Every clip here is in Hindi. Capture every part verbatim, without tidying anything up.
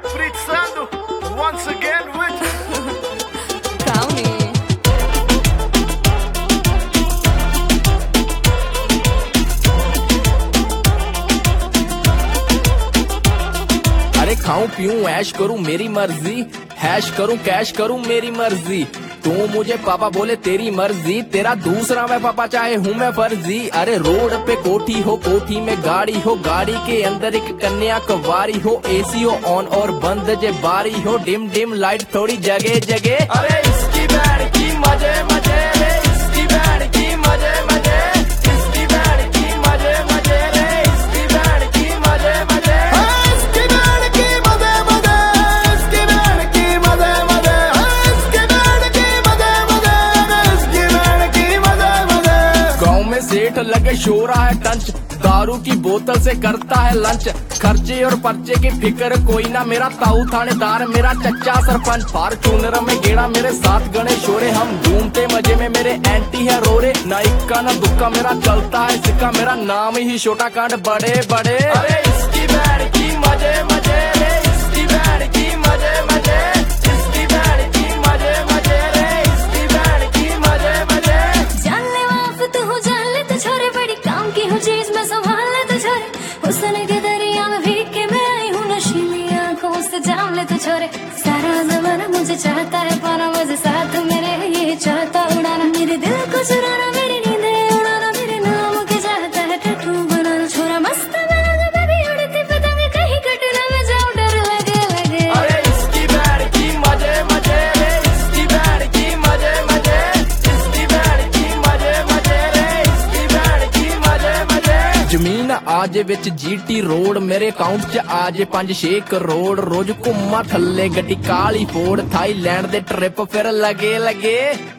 Fritzando once again with County. अरे खाऊं पीऊं ऐश करूं मेरी मर्जी, हैश करूं कैश करूं मेरी मर्जी। तू मुझे पापा बोले तेरी मर्जी, तेरा दूसरा मैं पापा चाहे हूँ मैं फर्जी। अरे रोड पे कोठी हो कोठी में गाड़ी हो, गाड़ी के अंदर एक कन्या कवारी हो। एसी हो ऑन और बंद जे बारी हो, डिम डिम लाइट थोड़ी जगह जगह। अरे इसकी बैंड की मजे मजे रे, इसकी बैंड की मजे मजे, इसकी बैंड की मजे मजे रे, इसकी बैंड की मजे मजे। सेठ लगे शोरा है टंच, दारू की बोतल से करता है लंच। खर्चे और पर्चे की फिक्र कोई ना, मेरा ताऊ थानेदार मेरा चच्चा सरपंच। फॉर्च्यूनर में गेड़ा मेरे साथ गणे शोरे, हम घूमते मजे में मेरे एंटी है रोरे। ना इक्का ना दुक्का मेरा चलता है सिक्का, मेरा नाम ही छोटा कांड बड़े बड़े। अरे इसकी बैंड की मजे मजे रे, इसकी बैंड की मजे मजे, इसकी बैंड की मजे मजे रे, इसकी बैंड की मजे मजे। जानले वाफत हो जानले तो छोरे, बड़ी काम की हो चीज मैं संभाल ले तो छोरे। हुस्न के दरिया में भीग के मैं आई हूँ, नशीली आंखों से जान ले तो छोरे। सारा जमाना मुझे चाहता है पाना, मुझे साथ मेरे ये चाहता उड़ाना। मेरे दिल को चुराना, मेरी नींदें उड़ाना, मेरे नाम के चाहता है टैटू बनाना। छोरा मस्त बना दे बेबी, उड़ती पतंग कहीं कट ना मैं जाऊँ, डर लगे लगे। अरे इसकी बैंड की मजे मजे रे, इसकी बैंड की मजे मजे, इसकी बैंड की मजे मजे रे, इसकी बैंड की मजे मजे। जमीन आज विच जीटी रोड, मेरे अकाउंट च आज पंज छे करोड़। रोज घुम्मा थल्ले गड्डी काली फोड़, थाईलैंड दे ट्रिप फिर लगे लगे।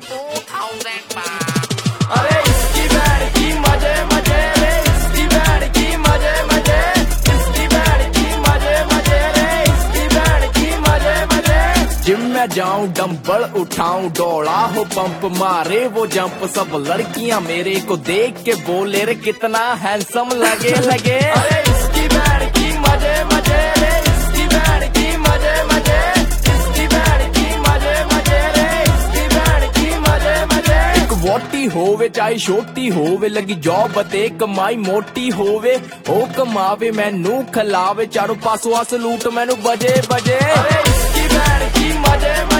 अरे इसकी बैंड की मजे मजे रे, इसकी बैंड की मजे मजे, इसकी बैंड की मजे मजे रे, इसकी बैंड की मजे मजे। जिम में जाऊं डंबल उठाऊं, दौड़ा हो पंप मारे वो जंप। सब लड़कियां मेरे को देख के बोले रे कितना हैंडसम लगे लगे। अरे इसकी बैंड की मजे मजे रे, इसकी बैंड की मजे मजे, इसकी बैंड की मजे मजे रे, इसकी बैंड की मजे मजे। एक वोटी होवे चाहे छोटी होवे, लगी जॉब ते कमाई मोटी होवे। ओ कमावे मैनू खिलावे, चारों पासों सलूट मैनू बजे बजे। अरे इसकी बैंड की मजे